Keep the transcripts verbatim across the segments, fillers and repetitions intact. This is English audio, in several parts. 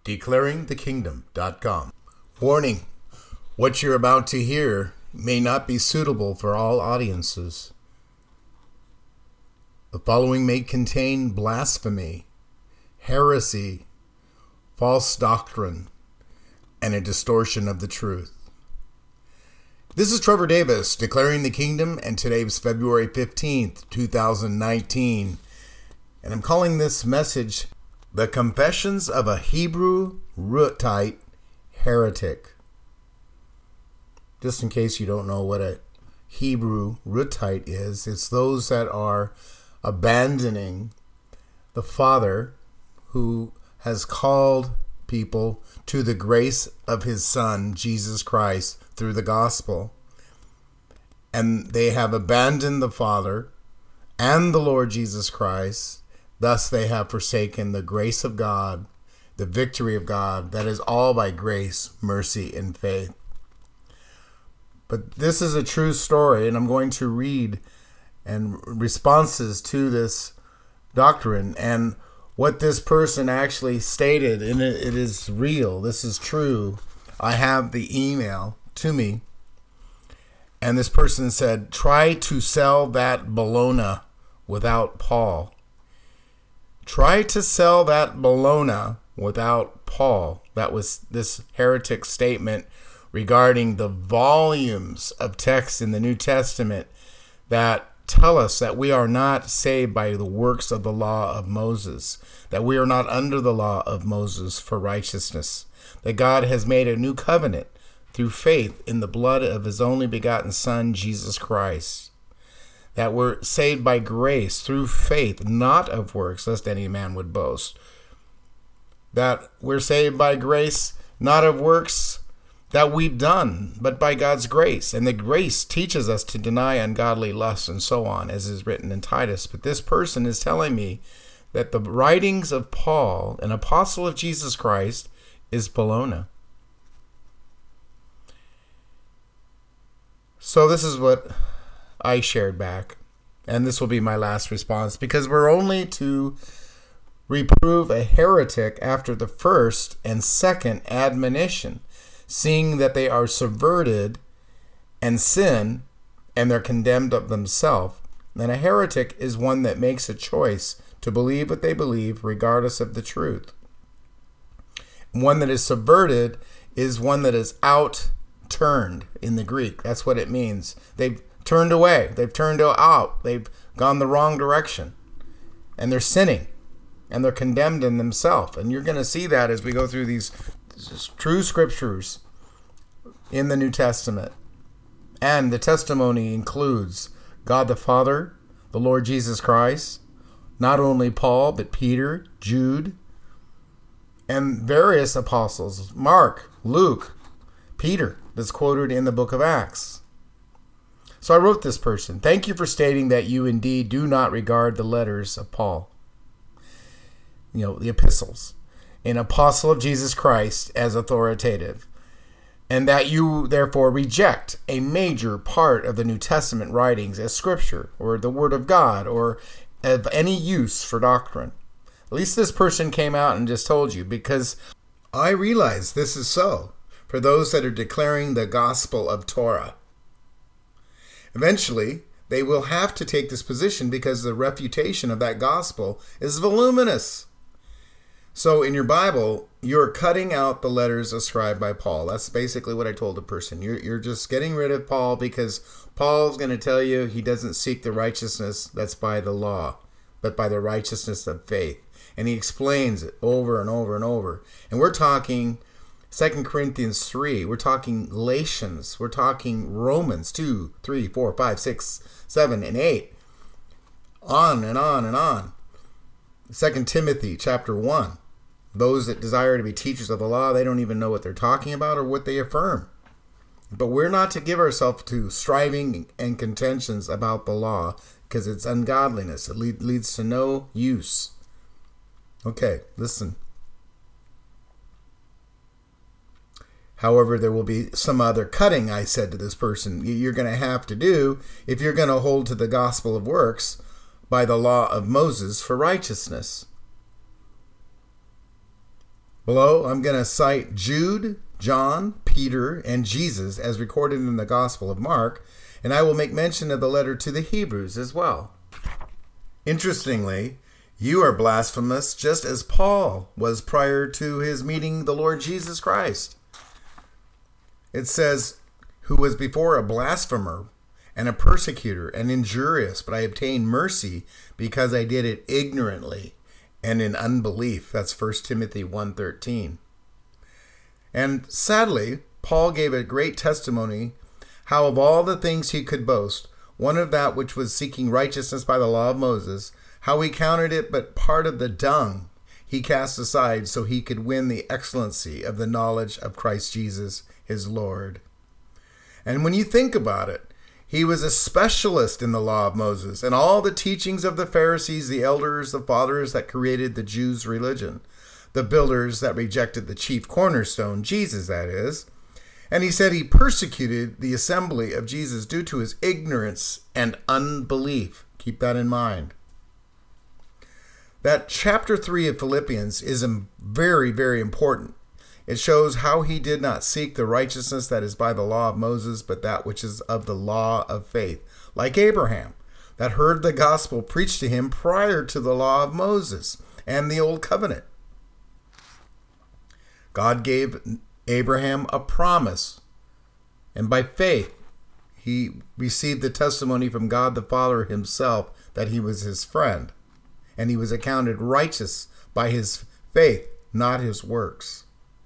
declaring the kingdom dot com. Warning, what you're about to hear may not be suitable for all audiences. The following may contain blasphemy, heresy, false doctrine, and a distortion of the truth. This is Trevor Davis, declaring the kingdom, and today is February fifteenth, two thousand nineteen. And I'm calling this message, The Confessions of a Hebrew Rootite Heretic. Just in case you don't know what a Hebrew Rootite is, it's those that are abandoning the Father who has called people to the grace of his Son, Jesus Christ, through the gospel. And they have abandoned the Father and the Lord Jesus Christ. Thus they have forsaken the grace of God, the victory of God, that is all by grace, mercy, and faith. But this is a true story, and I'm going to read and responses to this doctrine and what this person actually stated, and it, it is real. This is true. I have the email to me, and this person said, try to sell that bologna without Paul. Try to sell that bologna without Paul. That was this heretic statement regarding the volumes of texts in the New Testament that tell us that we are not saved by the works of the law of Moses, that we are not under the law of Moses for righteousness, that God has made a new covenant through faith in the blood of his only begotten Son, Jesus Christ, that we're saved by grace through faith, not of works, lest any man would boast, that we're saved by grace, not of works that we've done, but by God's grace. And the grace teaches us to deny ungodly lusts and so on, as is written in Titus. But this person is telling me that the writings of Paul, an apostle of Jesus Christ, is bologna. So this is what I shared back, and this will be my last response, because we're only to reprove a heretic after the first and second admonition, seeing that they are subverted and sin, and they're condemned of themselves. And a heretic is one that makes a choice to believe what they believe regardless of the truth. One that is subverted is one that is out-turned in the Greek. That's what it means. They've turned away. They've turned out. They've gone the wrong direction. And they're sinning. And they're condemned in themselves. And you're going to see that as we go through these true scriptures in the New Testament. And the testimony includes God the Father, the Lord Jesus Christ, not only Paul, but Peter, Jude, and various apostles, Mark, Luke, Peter, that's quoted in the book of Acts. So I wrote this person, thank you for stating that you indeed do not regard the letters of Paul, you know, the epistles, an apostle of Jesus Christ, as authoritative, and that you therefore reject a major part of the New Testament writings as scripture or the word of God or of any use for doctrine. At least this person came out and just told you, because I realize this is so for those that are declaring the gospel of Torah. Eventually, they will have to take this position because the refutation of that gospel is voluminous. So in your Bible, you're cutting out the letters ascribed by Paul. That's basically what I told the person. You're, you're just getting rid of Paul because Paul's going to tell you he doesn't seek the righteousness that's by the law, but by the righteousness of faith. And he explains it over and over and over. And we're talking Second Corinthians three, we're talking Galatians, we're talking Romans two, three, four, five, six, seven, and eight. On and on and on. Second Timothy chapter one. Those that desire to be teachers of the law, they don't even know what they're talking about or what they affirm. But we're not to give ourselves to striving and contentions about the law, because it's ungodliness. It lead, leads to no use. Okay, listen. However, there will be some other cutting, I said to this person, you're going to have to do if you're going to hold to the gospel of works by the law of Moses for righteousness. Below, I'm going to cite Jude, John, Peter, and Jesus as recorded in the Gospel of Mark, and I will make mention of the letter to the Hebrews as well. Interestingly, you are blasphemous just as Paul was prior to his meeting the Lord Jesus Christ. It says, who was before a blasphemer and a persecutor and injurious, but I obtained mercy because I did it ignorantly and in unbelief. That's First Timothy one thirteen. And sadly, Paul gave a great testimony how of all the things he could boast, one of that which was seeking righteousness by the law of Moses, how he counted it but part of the dung he cast aside so he could win the excellency of the knowledge of Christ Jesus, his Lord. And when you think about it, he was a specialist in the law of Moses and all the teachings of the Pharisees, the elders, the fathers that created the Jews' religion, the builders that rejected the chief cornerstone, Jesus that is. And he said he persecuted the assembly of Jesus due to his ignorance and unbelief. Keep that in mind. That chapter three of Philippians is very, very important. It shows how he did not seek the righteousness that is by the law of Moses, but that which is of the law of faith, like Abraham, that heard the gospel preached to him prior to the law of Moses and the old covenant. God gave Abraham a promise, and by faith, he received the testimony from God the Father himself that he was his friend, and he was accounted righteous by his faith, not his works.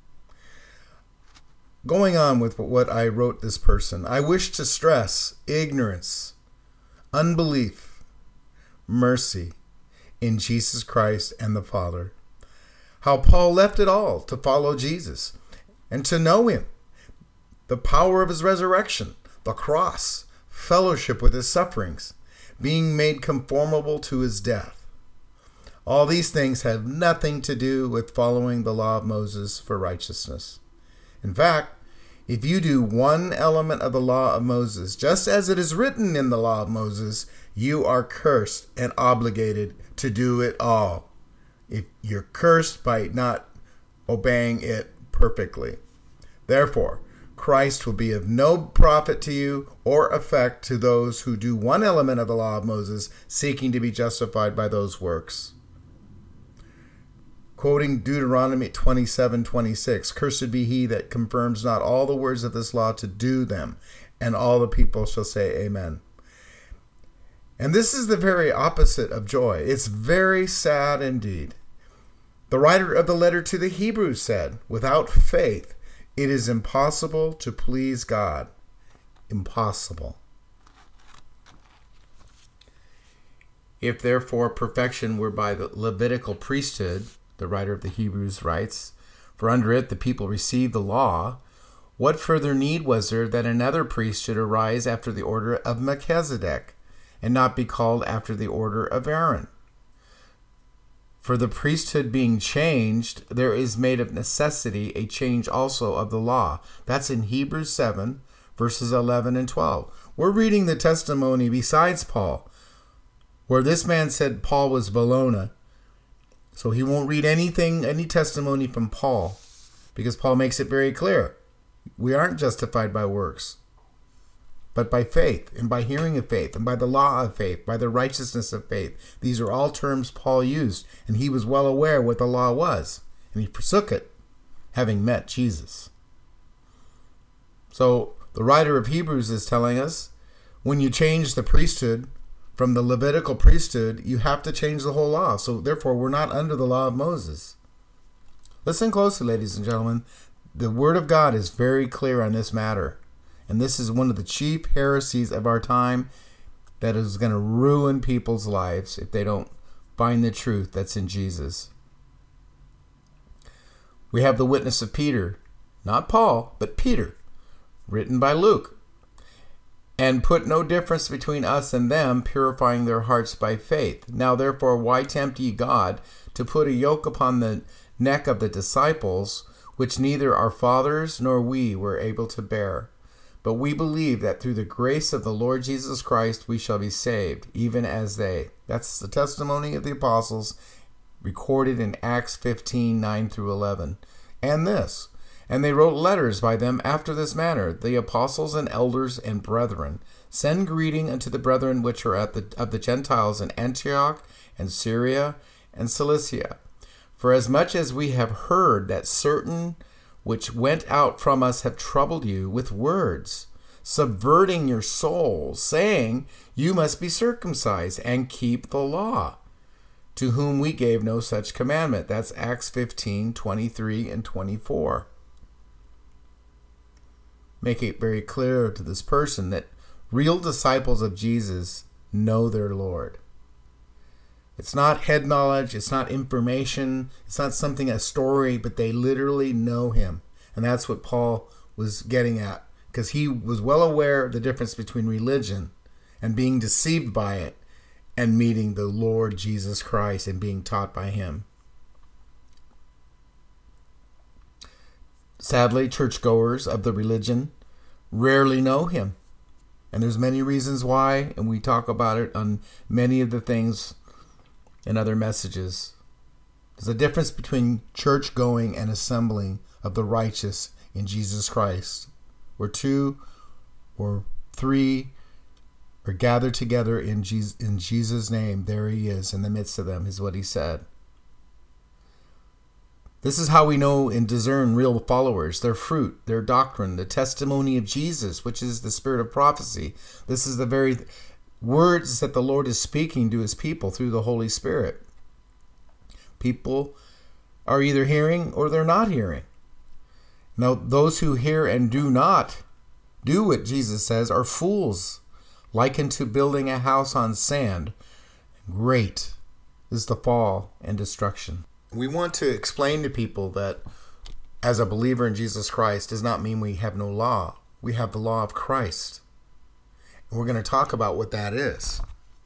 Going on with what I wrote this person, I wish to stress ignorance, unbelief, mercy in Jesus Christ and the Father. How Paul left it all to follow Jesus and to know him, the power of his resurrection, the cross, fellowship with his sufferings, being made conformable to his death. All these things have nothing to do with following the law of Moses for righteousness. In fact, if you do one element of the law of Moses, just as it is written in the law of Moses, you are cursed and obligated to do it all. If you're cursed by not obeying it perfectly. Therefore, Christ will be of no profit to you or effect to those who do one element of the law of Moses, seeking to be justified by those works. Quoting Deuteronomy twenty-seven twenty-six, cursed be he that confirms not all the words of this law to do them, and all the people shall say amen. And this is the very opposite of joy. It's very sad indeed. The writer of the letter to the Hebrews said, without faith, it is impossible to please God. Impossible. If therefore perfection were by the Levitical priesthood, the writer of the Hebrews writes, for under it the people received the law, what further need was there that another priest should arise after the order of Melchizedek, and not be called after the order of Aaron? For the priesthood being changed, there is made of necessity a change also of the law. That's in Hebrews seven, verses eleven and twelve. We're reading the testimony besides Paul, where this man said Paul was Bologna. So he won't read anything, any testimony from Paul, because Paul makes it very clear. We aren't justified by works, but by faith, and by hearing of faith, and by the law of faith, by the righteousness of faith. These are all terms Paul used, and he was well aware what the law was, and he forsook it, having met Jesus. So the writer of Hebrews is telling us, when you change the priesthood from the Levitical priesthood, you have to change the whole law. So therefore, we're not under the law of Moses. Listen closely, ladies and gentlemen. The Word of God is very clear on this matter. And this is one of the chief heresies of our time that is going to ruin people's lives if they don't find the truth that's in Jesus. We have the witness of Peter, not Paul, but Peter, written by Luke. And put no difference between us and them, purifying their hearts by faith. Now therefore, why tempt ye God to put a yoke upon the neck of the disciples, which neither our fathers nor we were able to bear? But we believe that through the grace of the Lord Jesus Christ we shall be saved, even as they. That's the testimony of the apostles recorded in Acts fifteen, nine through eleven. And this, and they wrote letters by them after this manner, the apostles and elders and brethren, send greeting unto the brethren which are at the of the Gentiles in Antioch and Syria and Cilicia. For as much as we have heard that certain which went out from us have troubled you with words, subverting your souls, saying, you must be circumcised and keep the law, to whom we gave no such commandment. That's Acts fifteen, twenty-three and twenty-four. Make it very clear to this person that real disciples of Jesus know their Lord. It's not head knowledge, it's not information, it's not something, a story, but they literally know him. And that's what Paul was getting at, because he was well aware of the difference between religion and being deceived by it and meeting the Lord Jesus Christ and being taught by him. Sadly, churchgoers of the religion rarely know him. And there's many reasons why, and we talk about it on many of the things in other messages. There's a difference between church going and assembling of the righteous in Jesus Christ. Where two or three are gathered together in Jesus, in Jesus' name, there he is in the midst of them, is what he said. This is how we know and discern real followers, their fruit, their doctrine, the testimony of Jesus, which is the spirit of prophecy. This is the very words that the Lord is speaking to his people through the Holy Spirit. People are either hearing or they're not hearing. Now, those who hear and do not do what Jesus says are fools, likened to building a house on sand. Great is the fall and destruction. We want to explain to people that as a believer in Jesus Christ does not mean we have no law. We have the law of Christ. And we're going to talk about what that is.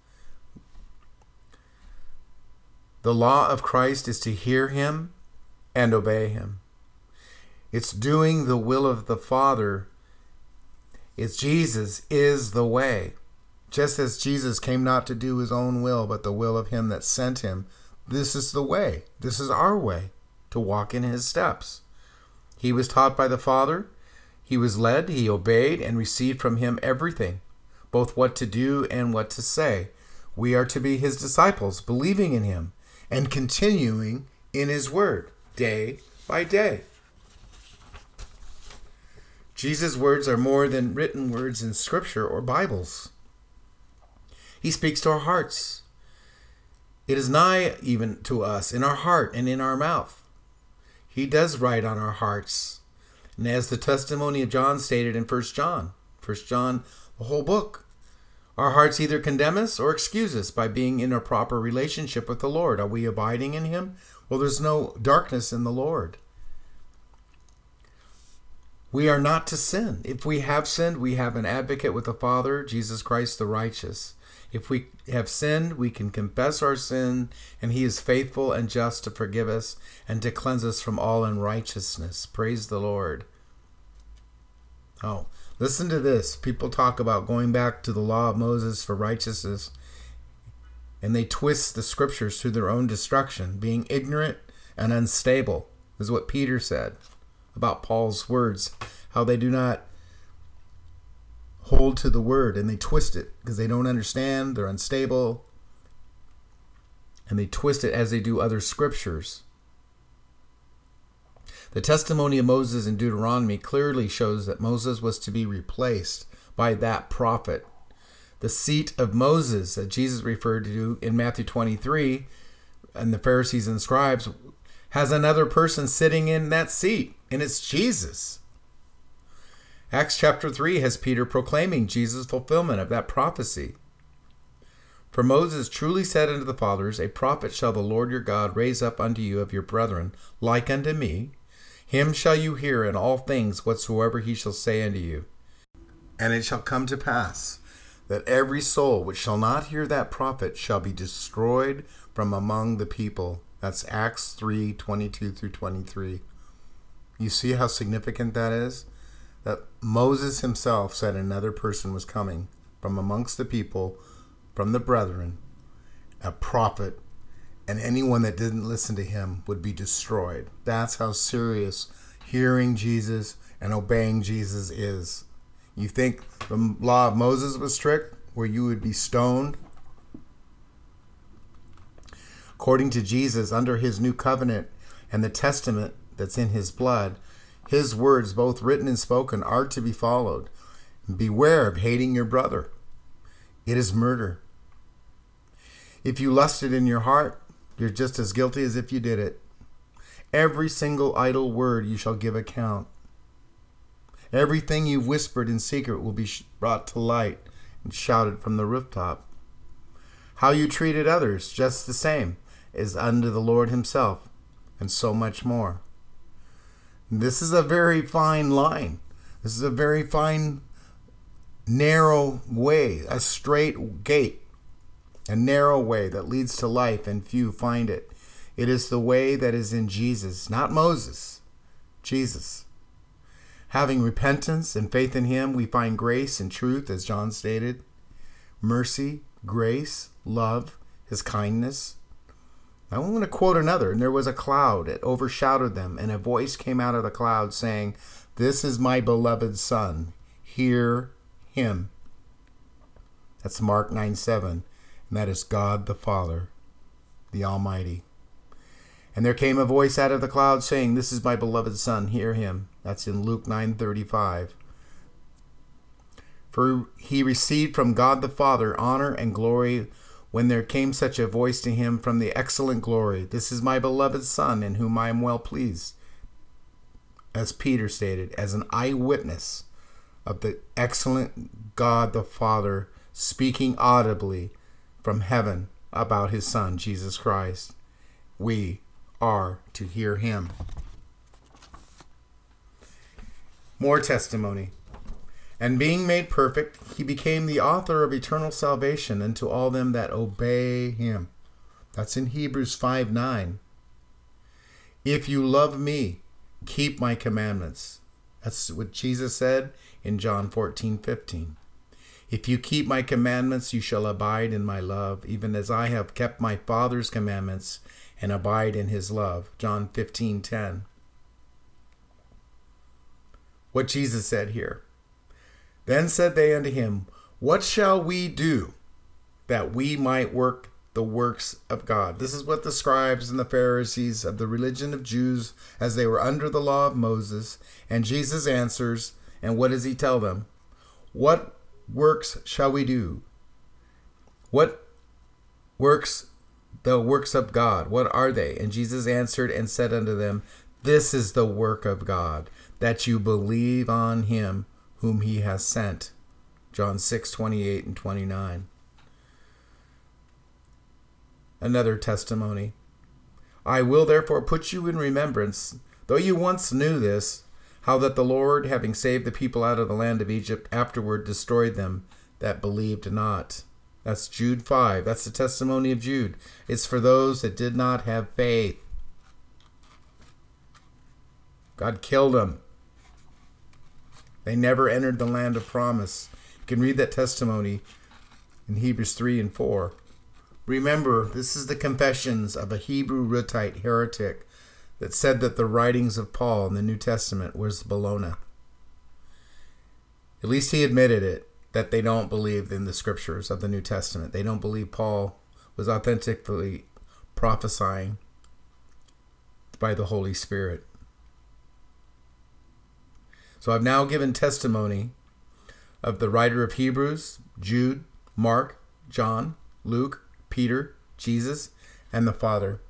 The law of Christ is to hear him and obey him. It's doing the will of the Father. It's Jesus is the way. Just as Jesus came not to do his own will, but the will of him that sent him. This is the way. This is our way to walk in his steps. He was taught by the Father. He was led. He obeyed and received from him everything, both what to do and what to say. We are to be his disciples, believing in him and continuing in his word day by day. Jesus' words are more than written words in Scripture or Bibles. He speaks to our hearts. It is nigh even to us, in our heart and in our mouth. He does write on our hearts. And as the testimony of John stated in First John, First John, the whole book, our hearts either condemn us or excuse us by being in a proper relationship with the Lord. Are we abiding in him? Well, there's no darkness in the Lord. We are not to sin. If we have sinned, we have an advocate with the Father, Jesus Christ the righteous. If we have sinned, we can confess our sin, and he is faithful and just to forgive us and to cleanse us from all unrighteousness. Praise the Lord. Oh, listen to this. People talk about going back to the law of Moses for righteousness, and they twist the scriptures to their own destruction. Being ignorant and unstable is what Peter said about Paul's words, how they do not hold to the word, and they twist it because they don't understand, they're unstable, and they twist it as they do other scriptures. The testimony of Moses in Deuteronomy clearly shows that Moses was to be replaced by that prophet. The seat of Moses that Jesus referred to in Matthew twenty-three, and the Pharisees and scribes, has another person sitting in that seat, and it's Jesus. Acts chapter three has Peter proclaiming Jesus' fulfillment of that prophecy. For Moses truly said unto the fathers, A prophet shall the Lord your God raise up unto you of your brethren, like unto me. Him shall you hear in all things whatsoever he shall say unto you. And it shall come to pass that every soul which shall not hear that prophet shall be destroyed from among the people. That's Acts three, twenty-two through twenty-three. You see how significant that is? That Moses himself said another person was coming from amongst the people, from the brethren, a prophet, and anyone that didn't listen to him would be destroyed. That's how serious hearing Jesus and obeying Jesus is. You think the law of Moses was strict, where you would be stoned? According to Jesus, under his new covenant and the testament that's in his blood, his words, both written and spoken, are to be followed. Beware of hating your brother. It is murder. If you lusted in your heart, you're just as guilty as if you did it. Every single idle word you shall give account. Everything you've whispered in secret will be brought to light and shouted from the rooftop. How you treated others, just the same, is unto the Lord himself, and so much more. This is a very fine line. This is a very fine, narrow way, a straight gate, a narrow way that leads to life, and few find it. It is the way that is in Jesus, not Moses, Jesus. Having repentance and faith in him, we find grace and truth, as John stated, mercy, grace, love, his kindness. I want to quote another. And there was a cloud, it overshadowed them, and a voice came out of the cloud saying, "This is my beloved Son. Hear him." That's Mark nine seven. And that is God the Father, the Almighty. And there came a voice out of the cloud saying, "This is my beloved Son. Hear him." That's in Luke nine thirty-five. For he received from God the Father honor and glory when there came such a voice to him from the excellent glory, "This is my beloved Son, in whom I am well pleased." As Peter stated, as an eyewitness of the excellent God the Father speaking audibly from heaven about his Son, Jesus Christ, we are to hear him. More testimony. And being made perfect, he became the author of eternal salvation unto all them that obey him. That's in Hebrews five nine. If you love me, keep my commandments. That's what Jesus said in John fourteen fifteen. If you keep my commandments, you shall abide in my love, even as I have kept my Father's commandments and abide in his love. John fifteen ten. What Jesus said here. Then said they unto him, "What shall we do that we might work the works of God?" This is what the scribes and the Pharisees of the religion of Jews, as they were under the law of Moses. And Jesus answers, and what does he tell them? What works shall we do? What works, the works of God, what are they? And Jesus answered and said unto them, "This is the work of God, that you believe on him whom he has sent." John six twenty-eight and twenty-nine. Another testimony. I will therefore put you in remembrance, though you once knew this, how that the Lord, having saved the people out of the land of Egypt, afterward destroyed them that believed not. That's Jude five. That's the testimony of Jude. It's for those that did not have faith. God killed them. They never entered the land of promise. You can read that testimony in Hebrews three and four. Remember, this is the confessions of a Hebrew Ruttite heretic that said that the writings of Paul in the New Testament was Bologna. At least he admitted it, that they don't believe in the scriptures of the New Testament. They don't believe Paul was authentically prophesying by the Holy Spirit. So I've now given testimony of the writer of Hebrews, Jude, Mark, John, Luke, Peter, Jesus, and the Father.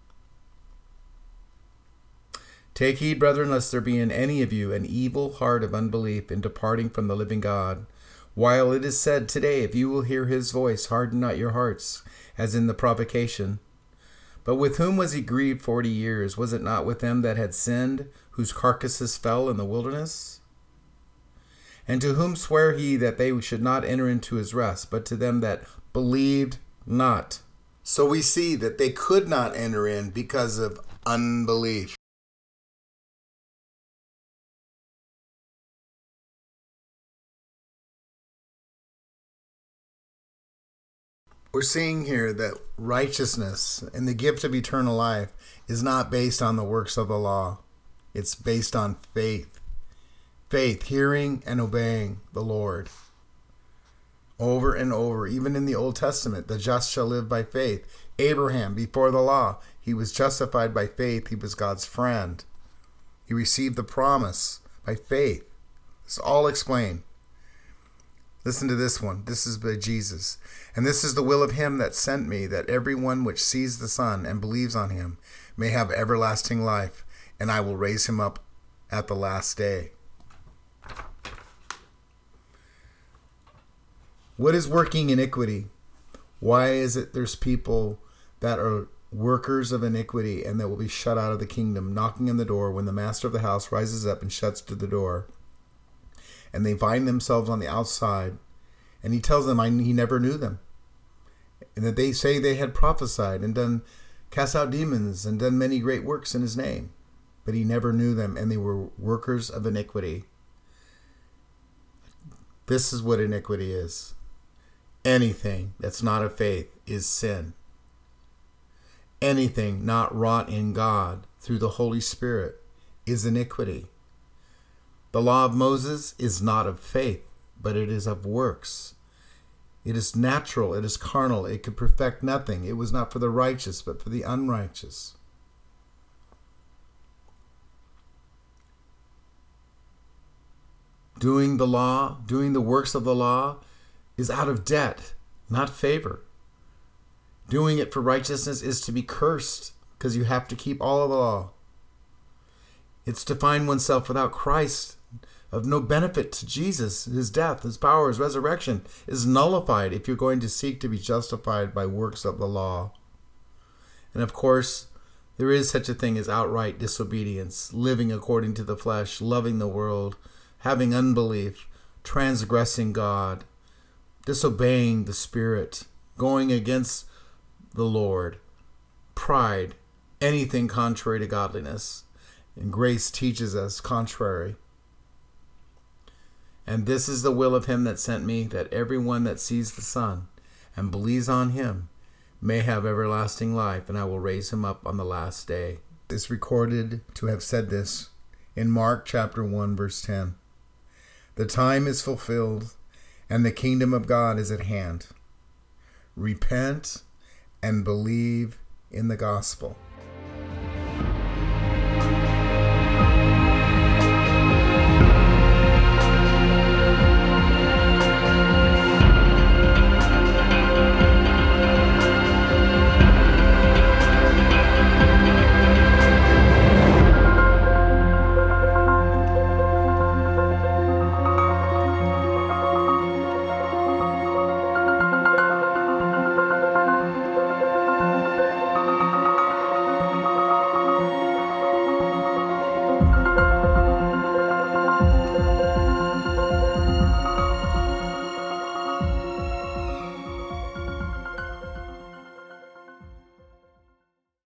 Take heed, brethren, lest there be in any of you an evil heart of unbelief in departing from the living God. While it is said today, if you will hear his voice, harden not your hearts, as in the provocation. But with whom was he grieved forty years? Was it not with them that had sinned, whose carcasses fell in the wilderness? And to whom sware he that they should not enter into his rest, but to them that believed not? So we see that they could not enter in because of unbelief. We're seeing here that righteousness and the gift of eternal life is not based on the works of the law. It's based on faith. Faith, hearing and obeying the Lord. Over and over, even in the Old Testament, the just shall live by faith. Abraham, before the law, he was justified by faith. He was God's friend. He received the promise by faith. It's all explained. Listen to this one. This is by Jesus. And this is the will of him that sent me, that everyone which sees the Son and believes on him may have everlasting life, and I will raise him up at the last day. What is working iniquity? Why is it there's people that are workers of iniquity and that will be shut out of the kingdom, knocking on the door when the master of the house rises up and shuts to the door, and they find themselves on the outside, and he tells them I, he never knew them, and that they say they had prophesied and done cast out demons and done many great works in his name, but he never knew them, and they were workers of iniquity. This is what iniquity is. Anything that's not of faith is sin. Anything not wrought in God through the Holy Spirit is iniquity. The law of Moses is not of faith, but it is of works. It is natural, it is carnal, it could perfect nothing. It was not for the righteous, but for the unrighteous. Doing the law, doing the works of the law, is out of debt, not favor. Doing it for righteousness is to be cursed, because you have to keep all of the law. It's to find oneself without Christ, of no benefit to Jesus. His death, his power, his resurrection is nullified if you're going to seek to be justified by works of the law. And of course, there is such a thing as outright disobedience, living according to the flesh, loving the world, having unbelief, transgressing God, disobeying the Spirit, going against the Lord, pride, anything contrary to godliness. And grace teaches us contrary. And this is the will of him that sent me, that everyone that sees the Son and believes on him may have everlasting life, and I will raise him up on the last day. It's recorded to have said this in Mark chapter one, verse ten. The time is fulfilled, and the kingdom of God is at hand. Repent and believe in the gospel.